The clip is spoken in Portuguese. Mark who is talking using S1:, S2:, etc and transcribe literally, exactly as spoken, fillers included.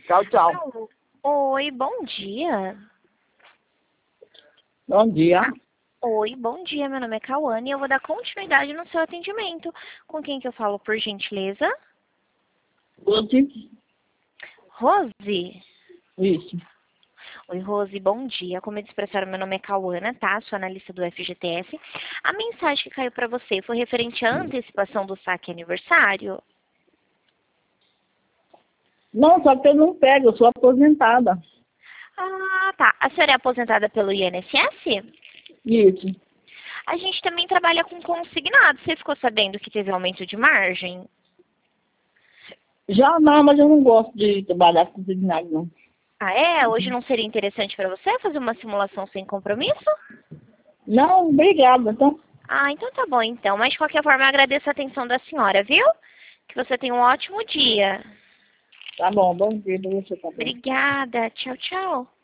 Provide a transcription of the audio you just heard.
S1: Tchau, tchau.
S2: Alô? Oi, bom dia.
S1: Bom dia.
S2: Oi, bom dia. Meu nome é Cauane e eu vou dar continuidade no seu atendimento. Com quem que eu falo, por gentileza?
S1: Rose.
S2: Rose?
S1: Isso.
S2: Oi, Rose, bom dia. Como eu disse pra senhora, meu nome é Cauana, tá? Sou analista do F G T S. A mensagem que caiu pra você foi referente à antecipação do saque aniversário?
S1: Não, só que eu não pego, eu sou aposentada.
S2: Ah, tá. A senhora é aposentada pelo I N S S?
S1: Isso.
S2: A gente também trabalha com consignado. Você ficou sabendo que teve aumento de margem?
S1: Já não, mas eu não gosto de trabalhar com consignado, não.
S2: Ah, é? Hoje não seria interessante para você fazer uma simulação sem compromisso?
S1: Não, obrigada, então.
S2: Ah, então tá bom então. Mas de qualquer forma eu agradeço a atenção da senhora, viu? Que você tenha um ótimo dia.
S1: Tá bom, bom dia pra você também.
S2: Obrigada. Tchau, tchau.